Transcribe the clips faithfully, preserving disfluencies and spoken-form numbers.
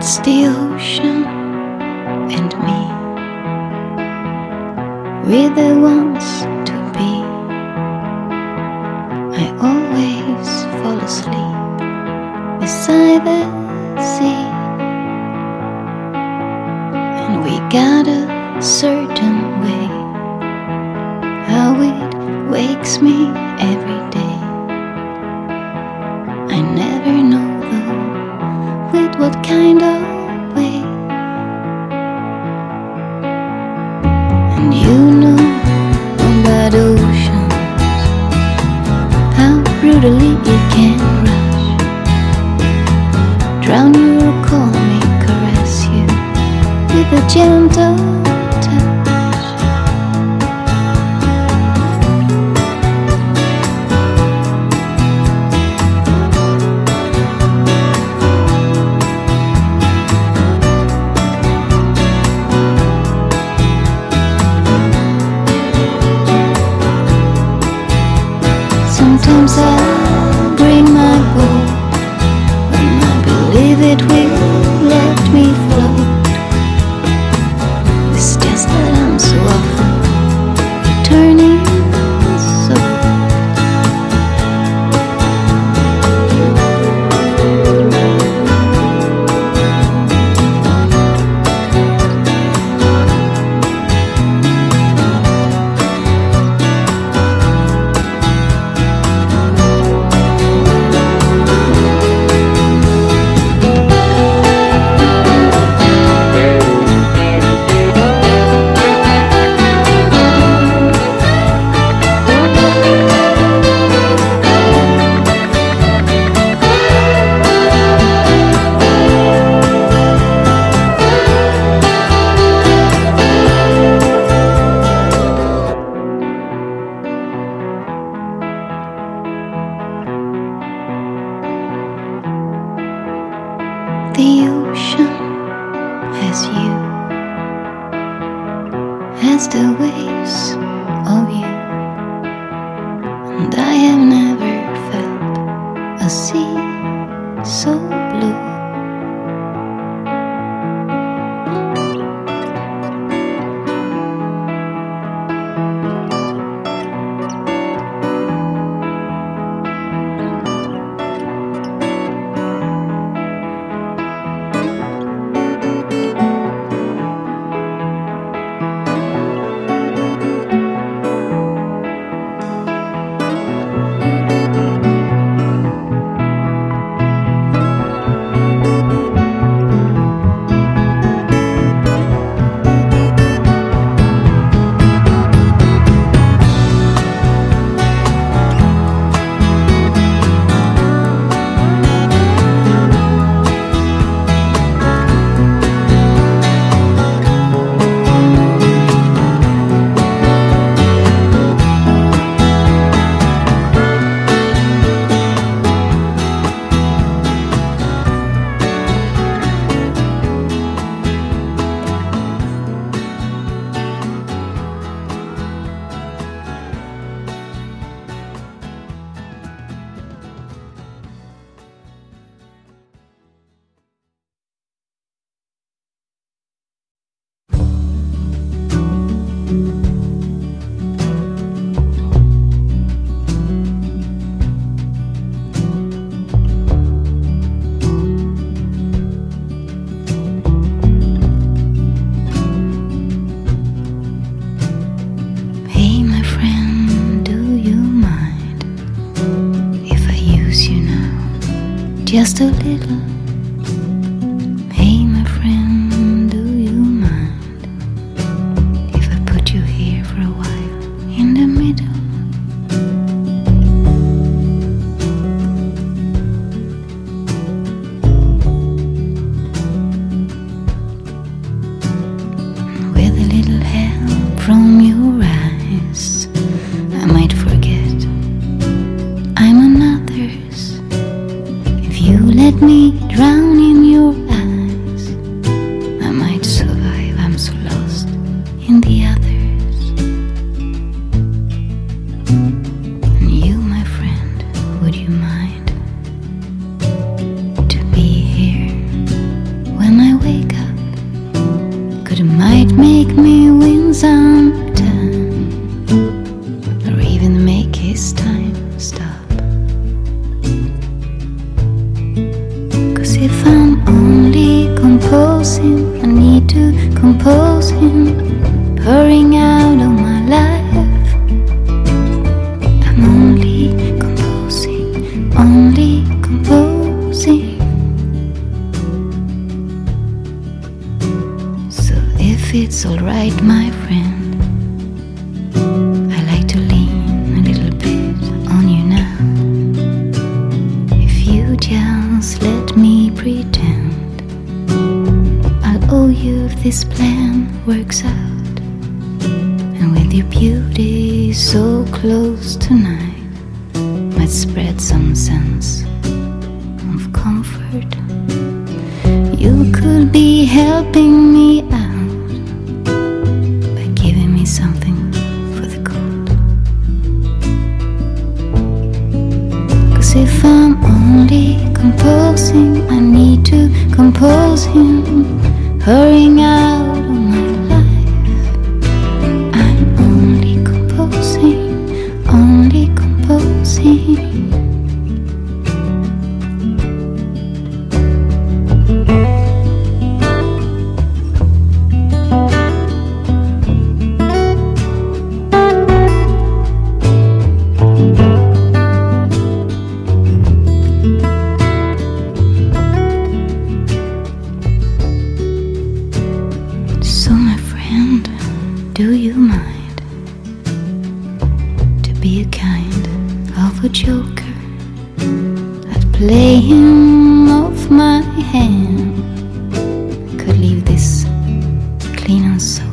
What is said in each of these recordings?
It's the ocean and me. We're the ones to be. I always fall asleep beside the sea, and we got a certain way how it wakes me every day. I never know though with what kind of way. And you know about oceans, how brutally it can rush, drown you or call me, caress you with a gentle Sometimes I bring my boat, and I believe it will let me float. It's just that I'm so often returning soul. The ocean has you, has the waves of you, and I have never felt a sea so blue. Just a little. Hey, my friend, do you mind if I put you here for a while in the middle? With a little help from your eyes, I might forget I'm another's. You let me drown in your eyes, I might survive, I'm so lost in the others. this plan works out, and with your beauty so close tonight, might spread some sense of comfort. You could be helping me out by giving me something for the cold. 'Cause if I'm only composing, I need to compose him, hurrying out of my life. I'm only composing, only composing. Do you mind to be a kind of a joker at playing off my hand? Could leave this clean and sober.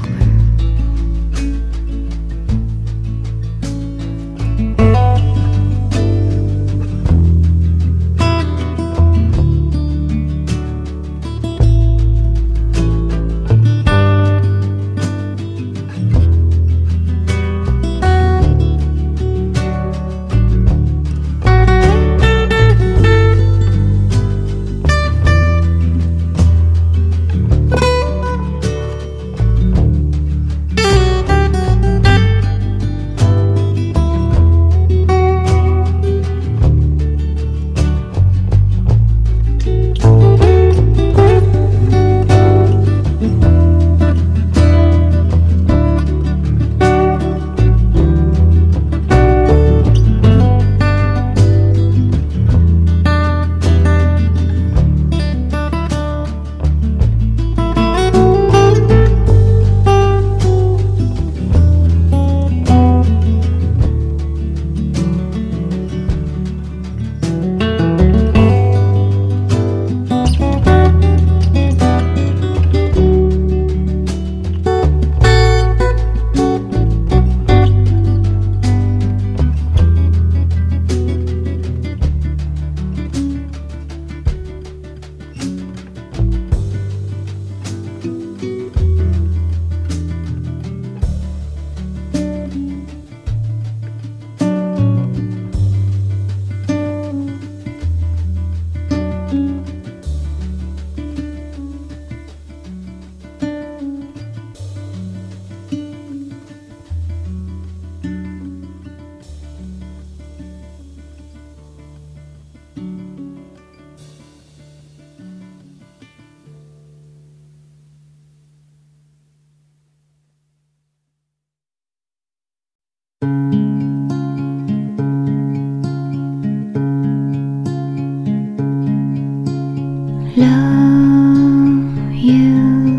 Love you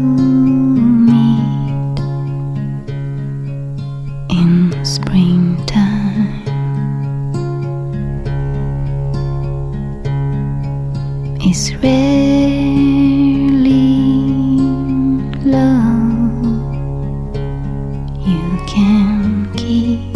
meet in springtime is rarely love you can keep.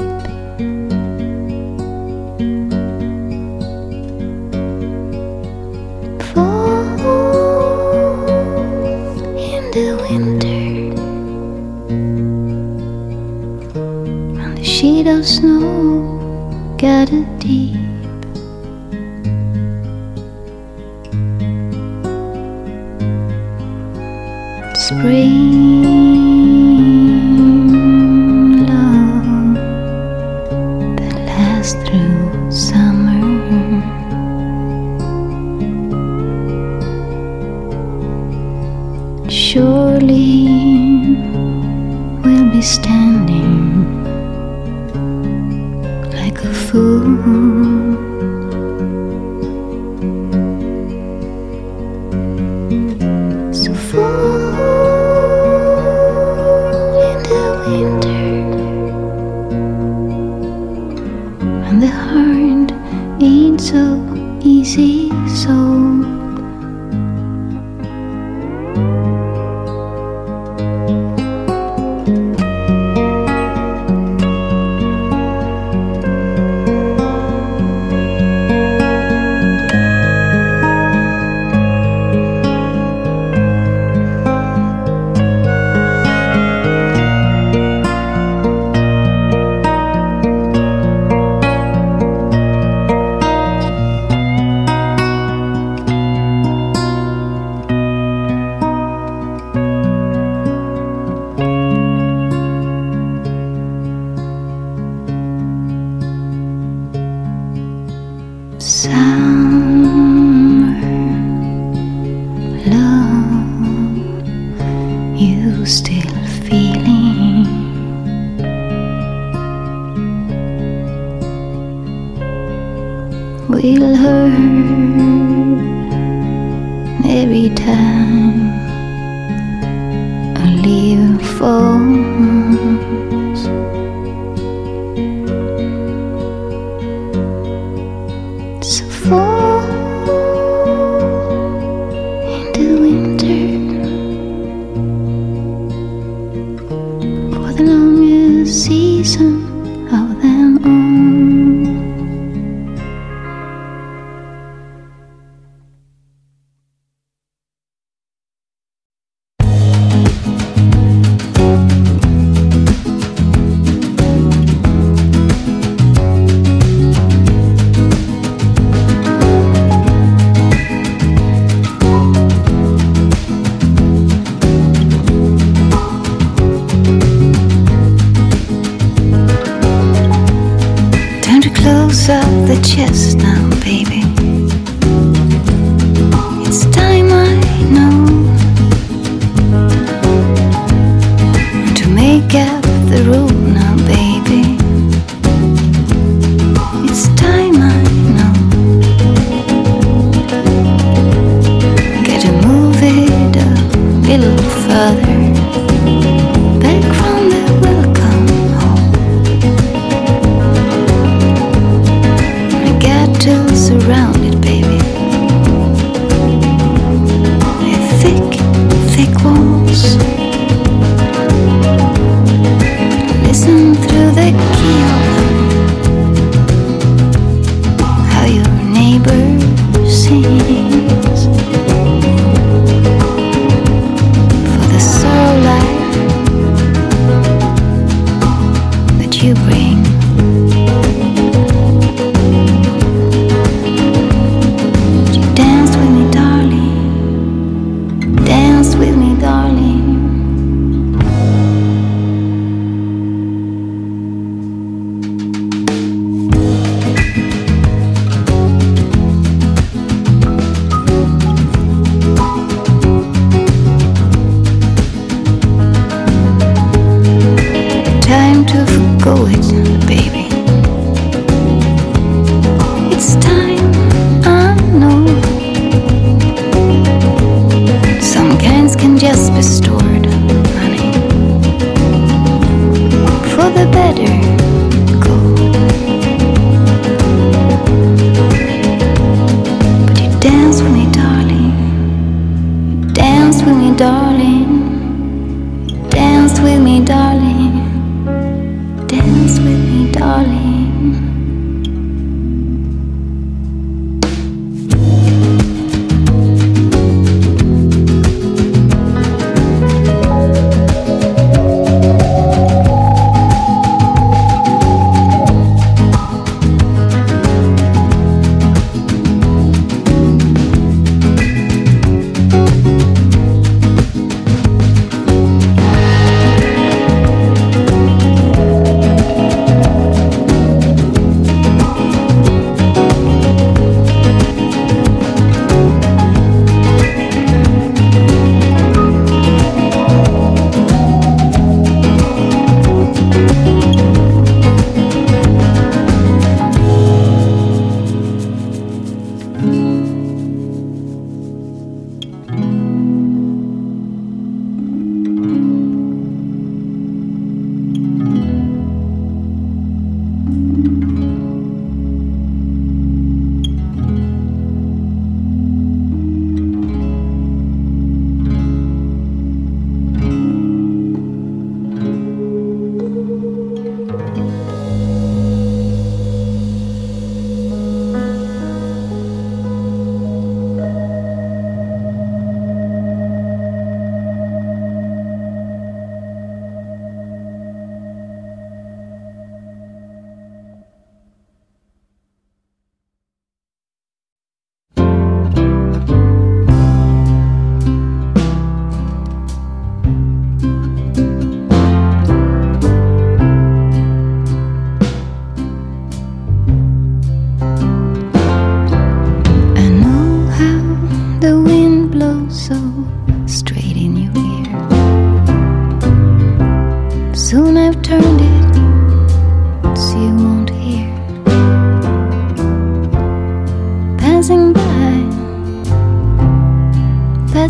The winter, and the sheet of snow gathered deep. Spring love that lasts through summer. Surely we'll be standing like a fool. So fall in the winter, and the heart ain't so easy sold. summer love you still feeling? Will hurt every time I leave falls. So fall into winter for the longest season of them all. Close up the chest now, baby. It's time, I know, to make up the rule now, baby. It's time, I know. Gotta move it a little further, back from the welcome home. To surround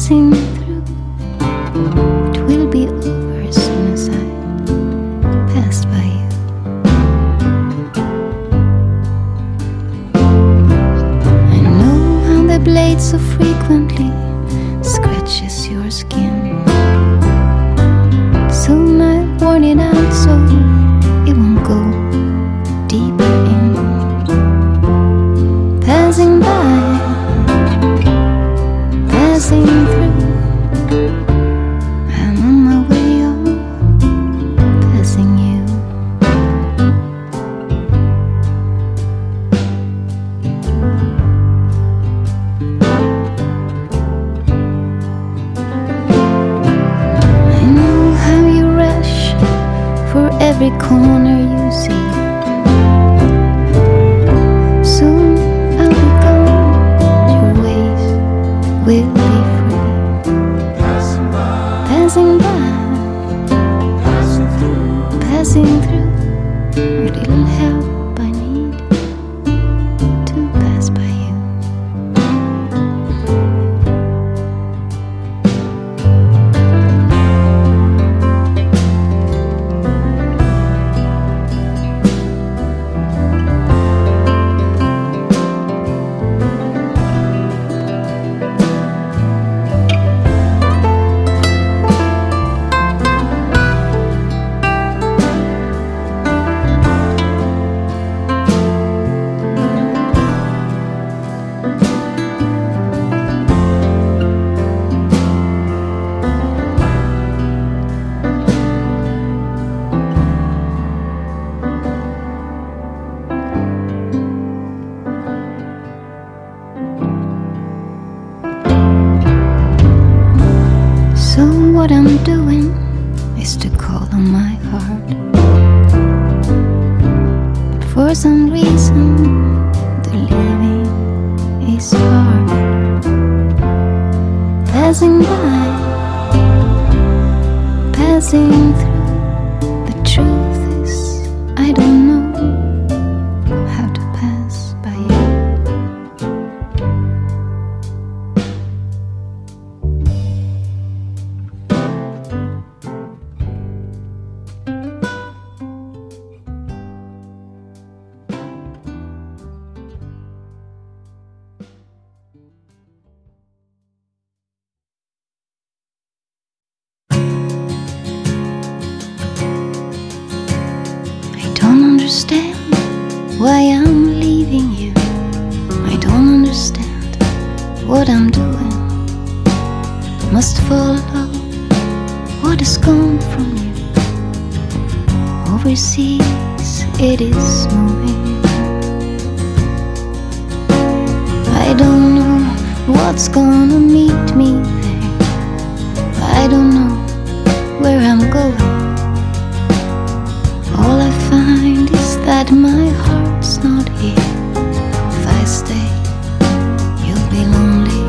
passing through. It will be over as soon as I pass by you. I know how the blade so frequently scratches your skin. Soon I've worn it out so it won't go deeper in. Passing by, passing through, I'm on my way home, passing you. I know how you rush for every corner you see. Soon I'll be gone, your ways will be free. Passing by, Passing by, passing through, passing through, a little help I need to pass by you. So what I'm doing is to call on my heart. But for some reason the leaving is hard. Passing by, passing through, the truth is I don't know how to pass by you. I don't understand why I'm leaving you. I don't understand what I'm doing. Must follow what has gone from you. Overseas it is moving. I don't know what's gonna meet me there. I don't know where I'm going. All I find is that my heart's not here. If I stay, you'll be lonely.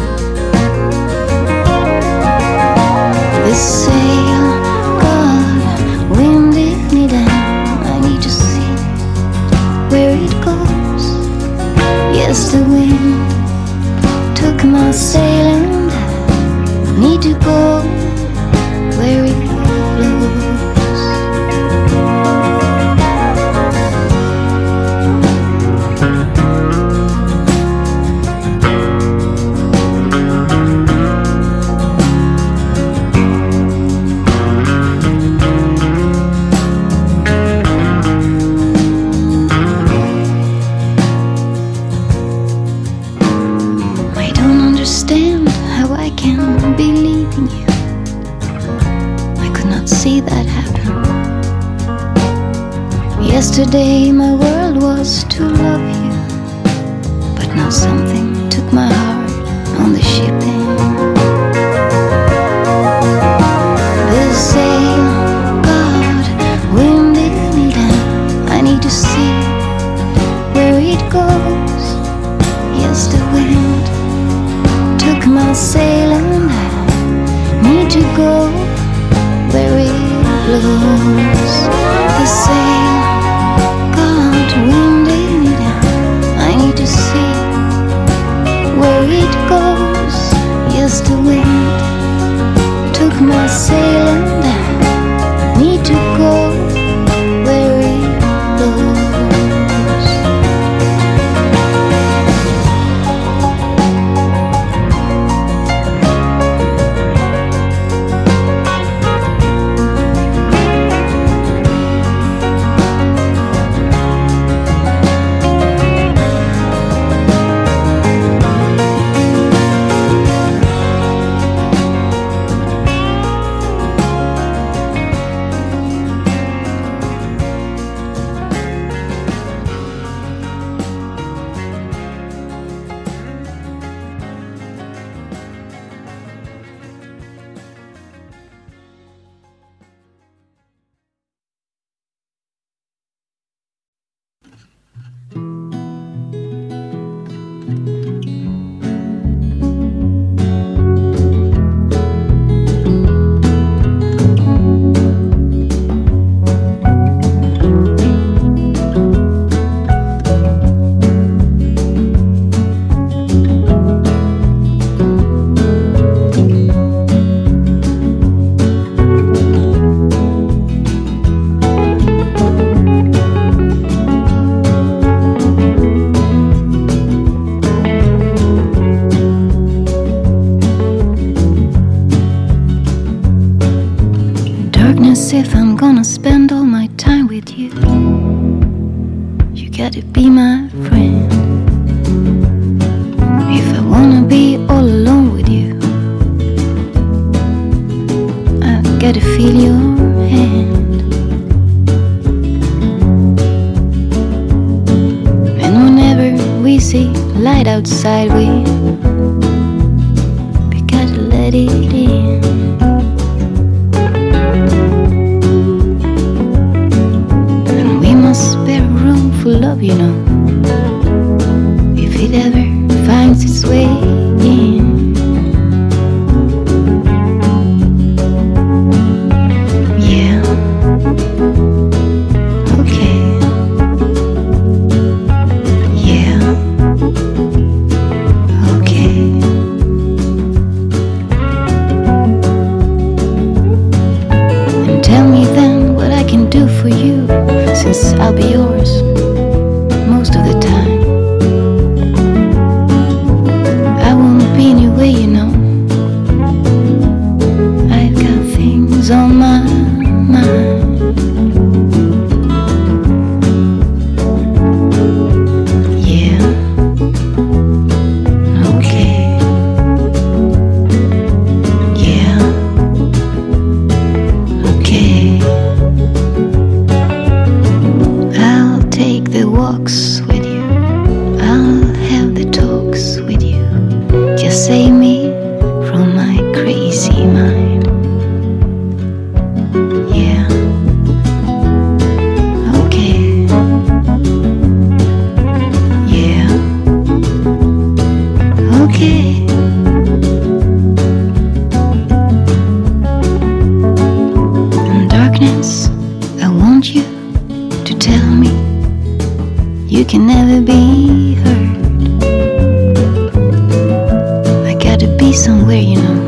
This sail, God, winded me down. I need to see where it goes. Yes, the wind took my sail and I need to go where it blows. Understand how I can be leaving you. I could not see that happen. Yesterday my world was to love you, but now something took my heart on the shipping. The sail, God, winded me down. I need to see where it goes. Yes, the wind took my sail and I need to go where it blows. The sail, God, winded me down. I need to see where it goes. Yes, the wind gotta be my friend. If I wanna be all alone with you, I gotta feel your hand. And whenever we see light outside, we we gotta let it in. And we must spare room for love, you know, if it ever finds its way in. Yeah, okay. Yeah, okay. And tell me then what I can do for you, since I'll be yours most of the time. I won't be in your way, you know. I've got things on my mind. Yeah, okay. Yeah, okay. I'll take the walks with you, I'll have the talks with you. Just save me from my crazy mind. Yeah, okay. Yeah, okay. In darkness, I want you to tell me you can never be hurt. I gotta be somewhere, you know,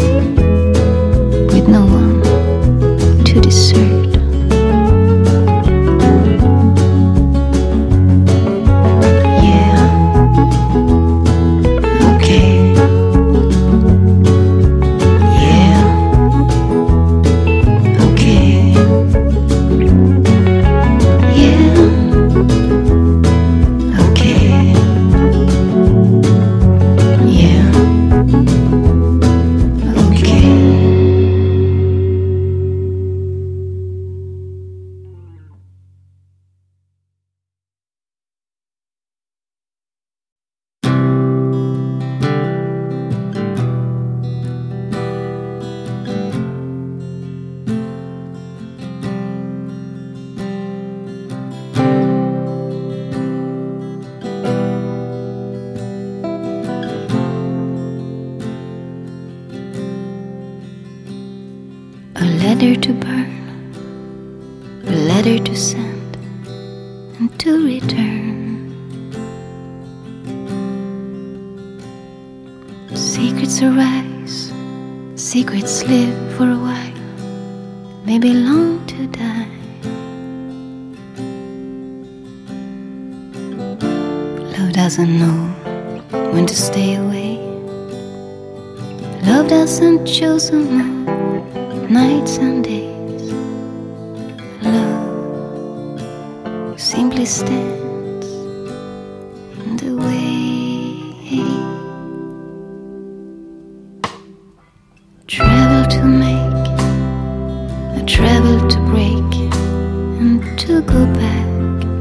with no one to desert. Yeah, okay. Yeah, okay. Yeah, okay. Yeah, okay. A letter to burn, a letter to send, and to return. Secrets arise, secrets live for a while, maybe long to die. Love doesn't know when to stay away. Love doesn't choose a mood, nights and days. Love simply stands in the way. Travel to make, a travel to break, and to go back.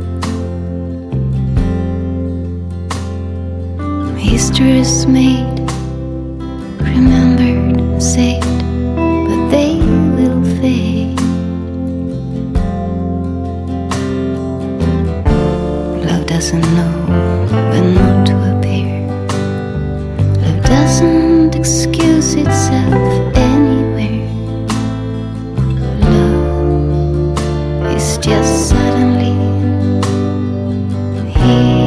History is made, remembered, saved, but they will fade. Love doesn't know when not to appear. Love doesn't excuse itself anywhere. Love is just suddenly here.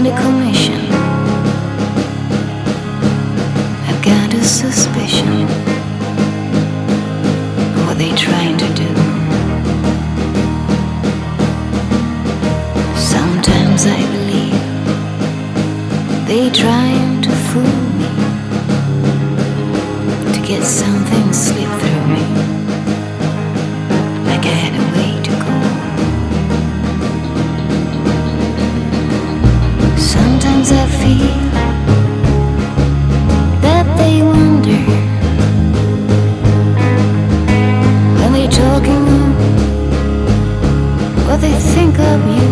got a commission. I've got a suspicion of what they're trying to do. Sometimes I believe they're trying to fool me, to get something slip through me, like I had a way to go. Sometimes I feel that they wonder when they're talking what they think of you.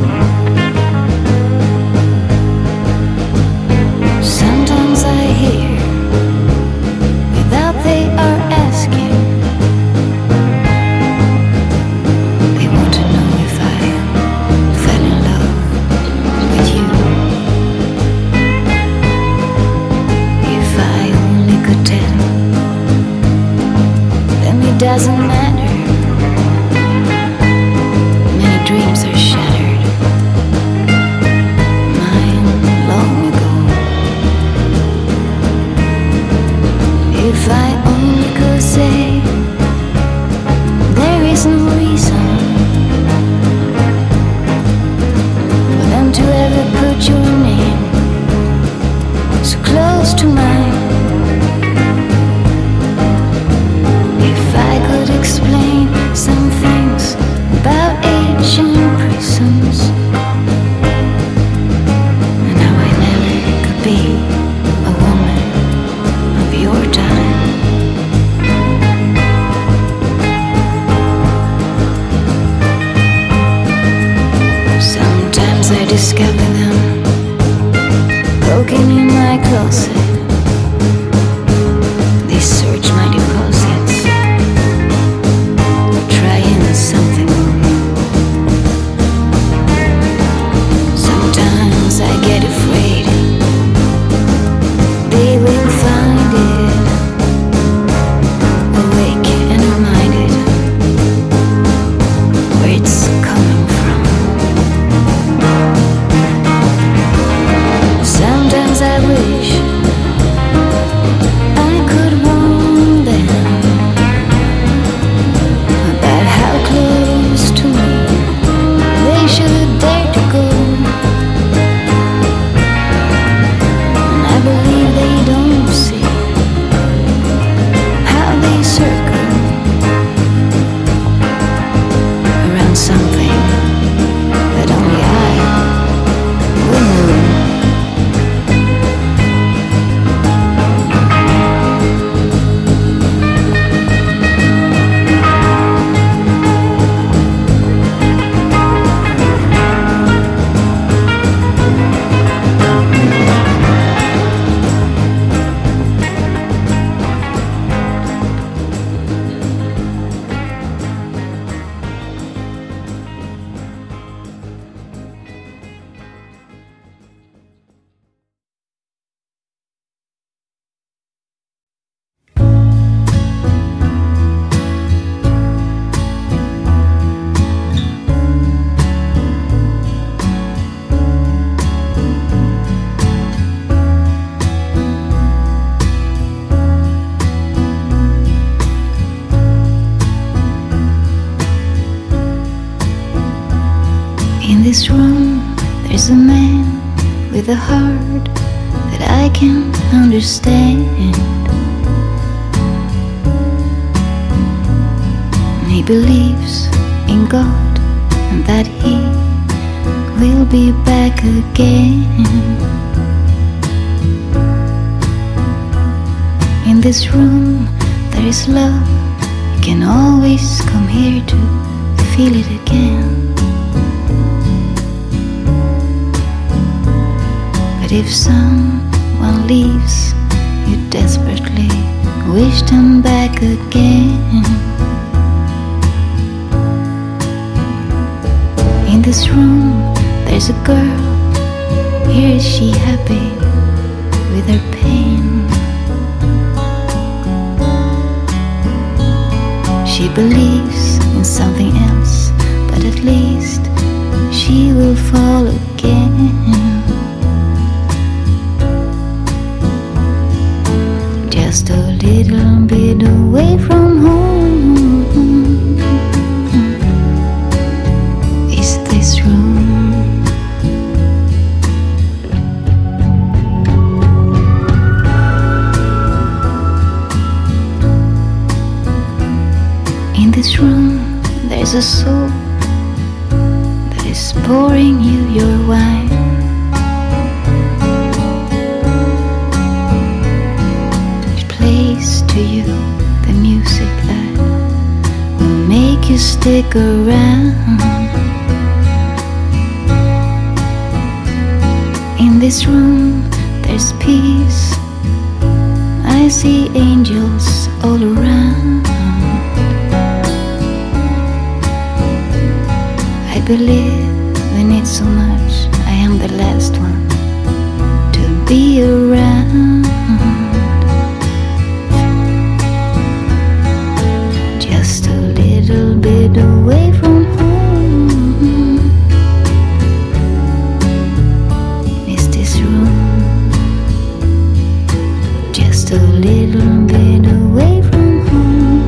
Sometimes I hear without they are asking. They want to know if I fell in love with you. If I only could tell them it doesn't matter. Many dreams are shattered, mine long ago. If I only could say there is no reason for them to ever put your name so close to mine. If I could explain some things about ancient prisons and how I never could be a woman of your time. Sometimes I discover them poking in my closet. They search my deposits, trying something on me. Sometimes I get afraid they will find it, awake and reminded where it's coming from. Sometimes I wish I could warn them about how close to me they should dare to go. And I believe they don't see how they circle around something that only I will know. In this room, there's a man with a heart that I can understand. And he believes in God and that he will be back again. In this room, there is love. You can always come here to feel it again. But if someone leaves, you desperately wish them back again. In this room, there's a girl. Here is she happy with her pain. She believes in something else, but at least she will fall again. just a little bit away from home. Is this room? In this room, there's a soul that is pouring you your wine. To you the music that will make you stick around. In this room there's peace. I see angels all around. I believe in it so much. I am the last one to be around. Just a little bit away from home is this room. Just a little bit away from home.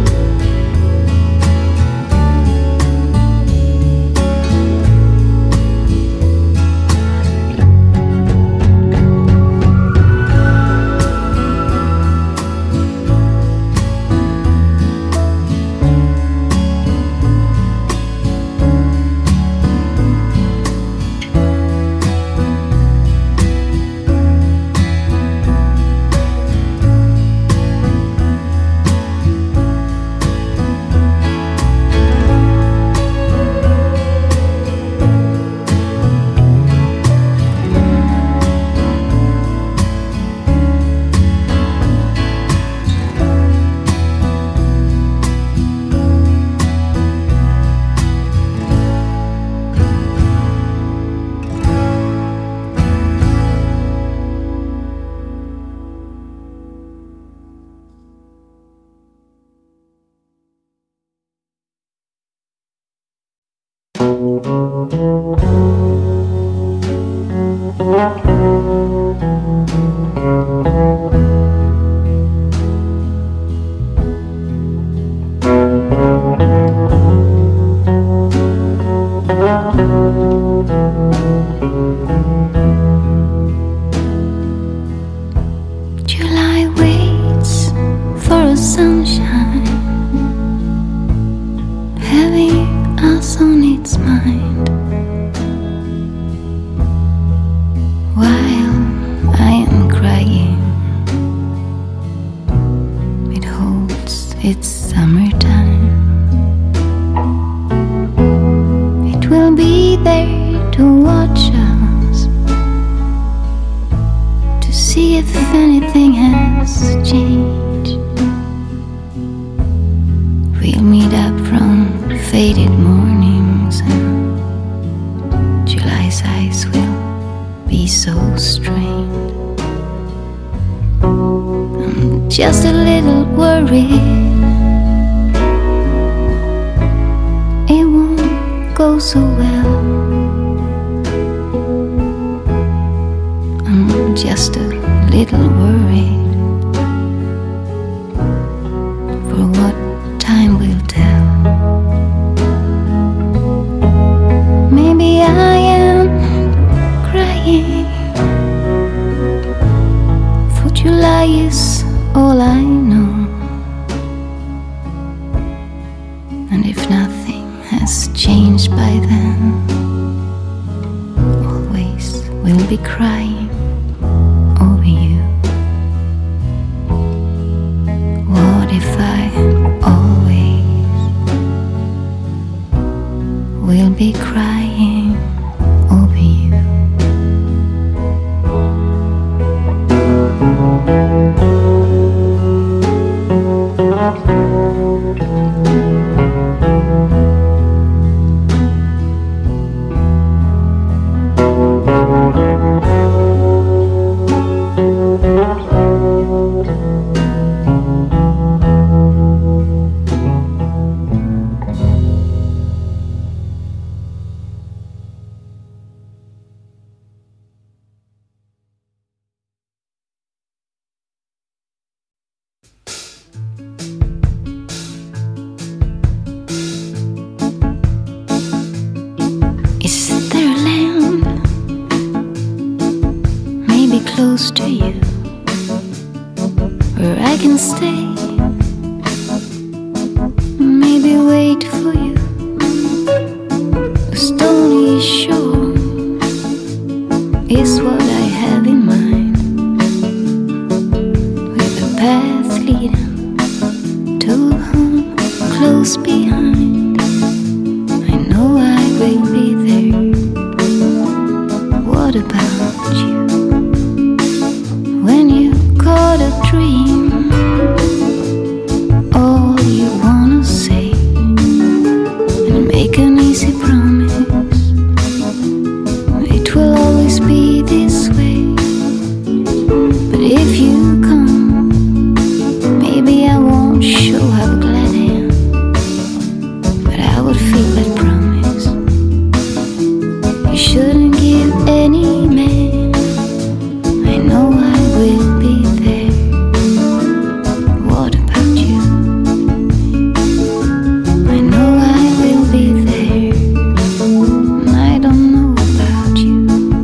July waits for a sunshine, having us on its mind, while I am crying. It holds its summertime. It will be there to watch us, to see if anything has changed. We'll meet up from faded mornings, and July's eyes will be so strained. I'm just a little worried it won't go so well. I'm just a little worried for what time will tell. Maybe I am crying, for July is all I know. And if nothing has changed by then, always we'll be crying over you. What if I always will be crying over you? close to you, where I can stay, maybe wait for you. A stony shore is what I have in mind, with a path leading to a home close behind. I know I will be there. What about you? When you caught a dream, all you wanna say and make an easy promise, it will always be this way. But if you come, maybe I won't show how glad I am, but I would feel that promise. You shouldn't give any man. I know I will be there. What about you? I know I will be there. And I don't know about you.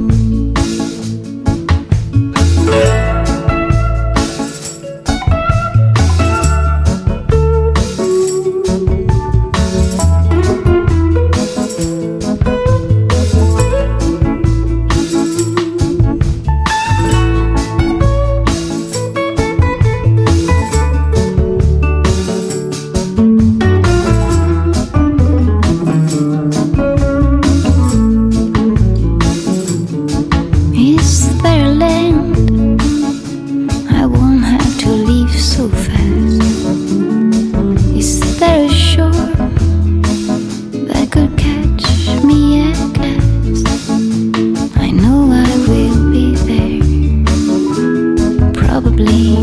Is there a land I won't have to leave so fast? Is there a shore that could catch me at last? I know I will be there, probably